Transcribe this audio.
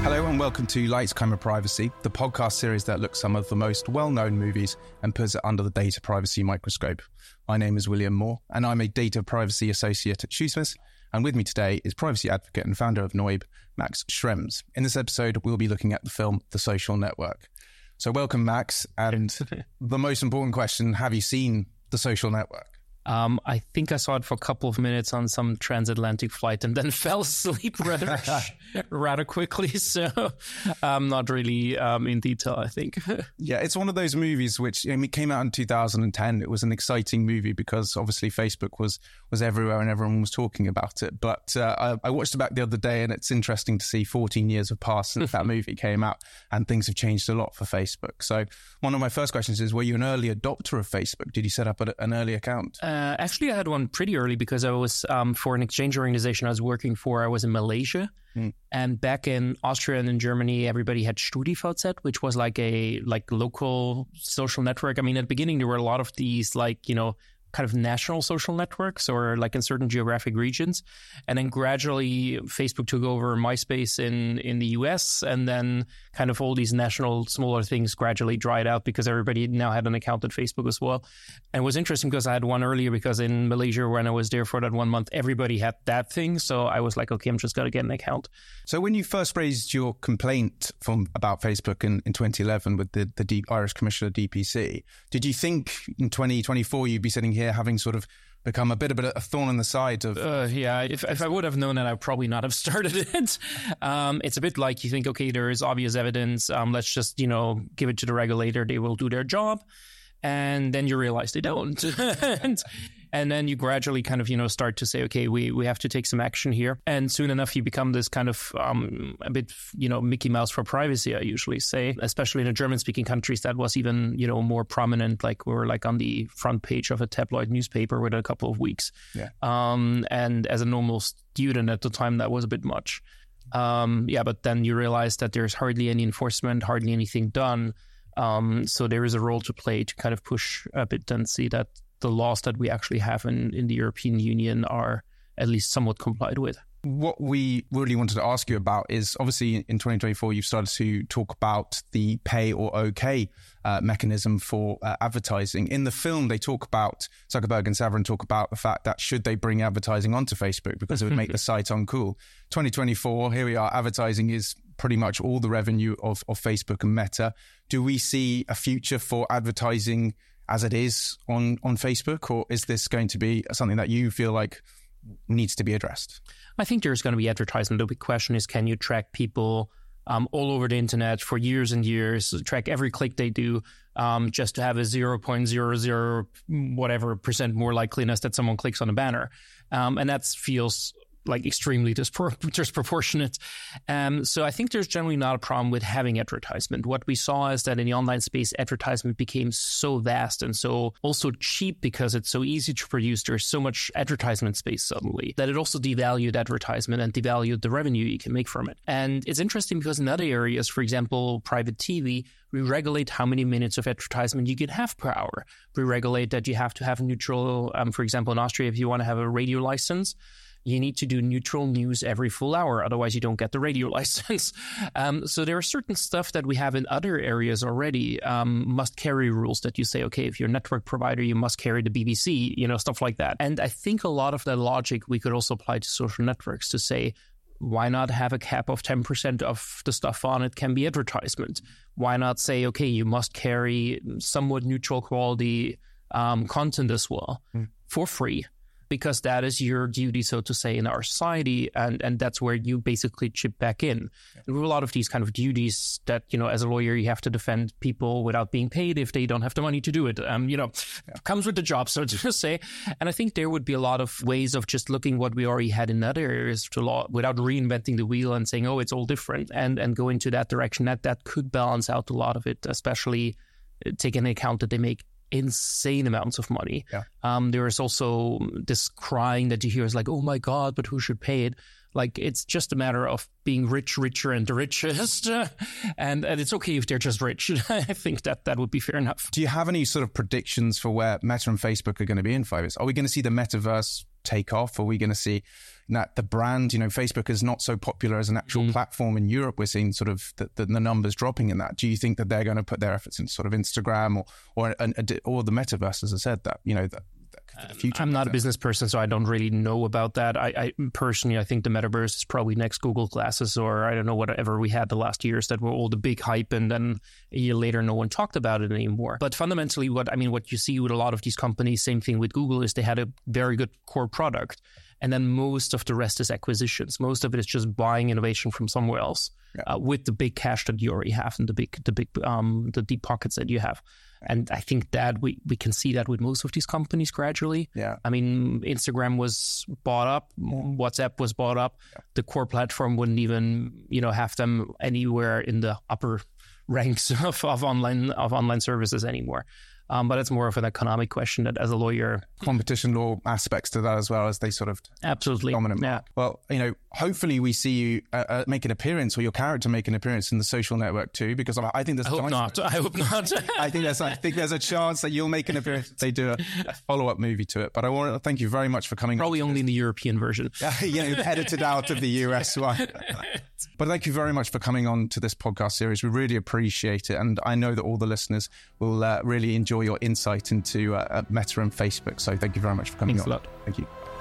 Hello and welcome to Lights, Camera, Privacy, the podcast series that looks at some of the most well-known movies and puts it under the data privacy microscope. My name is William Moore and I'm a data privacy associate at Shoosmith, and with me today is privacy advocate and founder of Noib, Max Schrems. In this episode, we'll be looking at the film The Social Network. So welcome, Max, and the most important question, have you seen The Social Network? I think I saw it for a couple of minutes on some transatlantic flight and then fell asleep rather quickly. So not really in detail, I think. Yeah, it's one of those movies which it came out in 2010. It was an exciting movie because obviously Facebook was everywhere and everyone was talking about it. But I watched it back the other day and it's interesting to see 14 years have passed since that movie came out and things have changed a lot for Facebook. So one of my first questions is, were you an early adopter of Facebook? Did you set up an early account? Actually, I had one pretty early because I was, for an exchange organization I was working for, I was in Malaysia. And back in Austria and in Germany, everybody had StudiVZ, which was like a local social network. I mean, at the beginning, there were a lot of these kind of national social networks or like in certain geographic regions. And then gradually Facebook took over MySpace in the US, and then kind of all these national smaller things gradually dried out because everybody now had an account at Facebook as well. And it was interesting because I had one earlier because in Malaysia when I was there for that 1 month, everybody had that thing. So I was like, okay, I'm just going to get an account. So when you first raised your complaint about Facebook in 2011 with the Irish Commissioner DPC, did you think in 2024 you'd be sitting here having sort of become a bit of a thorn in the side of... Yeah, if I would have known that, I would probably not have started it. It's a bit like you think, okay, there is obvious evidence. Let's just, give it to the regulator. They will do their job. And then you realize they don't. And then you gradually kind of, start to say, okay, we have to take some action here. And soon enough, you become this kind of a bit, Mickey Mouse for privacy, I usually say, especially in the German-speaking countries. That was even, more prominent. Like we were like on the front page of a tabloid newspaper within a couple of weeks. Yeah. And as a normal student at the time, that was a bit much. But then you realize that there's hardly any enforcement, hardly anything done. So there is a role to play to kind of push a bit and see that the laws that we actually have in the European Union are at least somewhat complied with. What we really wanted to ask you about is, obviously in 2024, you've started to talk about the pay or okay mechanism for advertising. In the film, they talk about, Zuckerberg and Saverin talk about the fact that should they bring advertising onto Facebook because it would make the site uncool. 2024, here we are, advertising is pretty much all the revenue of Facebook and Meta. Do we see a future for advertising as it is on Facebook, or is this going to be something that you feel like needs to be addressed? I think there's going to be advertisement. The big question is, can you track people all over the internet for years and years, track every click they do, just to have a 0.00 whatever % more likeliness that someone clicks on a banner. And that feels like extremely disproportionate. So I think there's generally not a problem with having advertisement. What we saw is that in the online space, advertisement became so vast and so also cheap because it's so easy to produce. There's so much advertisement space suddenly that it also devalued advertisement and devalued the revenue you can make from it. And it's interesting because in other areas, for example, private TV, we regulate how many minutes of advertisement you can have per hour. We regulate that you have to have neutral, for example, in Austria, if you want to have a radio license, you need to do neutral news every full hour. Otherwise, you don't get the radio license. So there are certain stuff that we have in other areas already, must carry rules that you say, okay, if you're a network provider, you must carry the BBC, stuff like that. And I think a lot of that logic we could also apply to social networks to say, why not have a cap of 10% of the stuff on it can be advertisement? Why not say, okay, you must carry somewhat neutral quality content as well for free? Because that is your duty, so to say, in our society, and that's where you basically chip back in. Yeah. There were a lot of these kind of duties that, as a lawyer, you have to defend people without being paid if they don't have the money to do it. Comes with the job, so to say. And I think there would be a lot of ways of just looking what we already had in other areas to law without reinventing the wheel and saying, oh, it's all different, and go into that direction. That could balance out a lot of it, especially taking into account that they make insane amounts of money. Yeah. There is also this crying that you hear is like, oh my God, but who should pay it? Like, it's just a matter of being richer and the richest. And it's okay if they're just rich. I think that would be fair enough. Do you have any sort of predictions for where Meta and Facebook are going to be in 5 years? Are we going to see the metaverse take off? Are we going to see that the brand, Facebook is not so popular as an actual platform in Europe? We're seeing sort of the numbers dropping in that. Do you think that they're going to put their efforts into sort of Instagram or the metaverse, as I said, that for the future? I'm not a business person, so I don't really know about that. I personally, I think the metaverse is probably next Google Glasses, or I don't know, whatever we had the last years that were all the big hype, and then a year later, no one talked about it anymore. But fundamentally, what you see with a lot of these companies, same thing with Google, is they had a very good core product. And then most of the rest is acquisitions. Most of it is just buying innovation from somewhere else, with the big cash that you already have and the deep pockets that you have. And I think that we can see that with most of these companies gradually. Yeah. I mean, Instagram was bought up, WhatsApp was bought up. Yeah. The core platform wouldn't even, have them anywhere in the upper ranks of online services anymore. But it's more of an economic question that, as a lawyer, competition law aspects to that as well, as they sort of absolutely dominant. Yeah. Well, hopefully we see you make an appearance, or your character make an appearance in The Social Network too, because I think there's. I hope not. I think there's a chance that you'll make an appearance. They do a follow-up movie to it. But I want to thank you very much for coming. Probably only in the European version. Edited out of the US one. But thank you very much for coming on to this podcast series. We really appreciate it, and I know that all the listeners will really enjoy your insight into Meta and Facebook. So thank you very much for coming on. Thanks a lot. Thank you.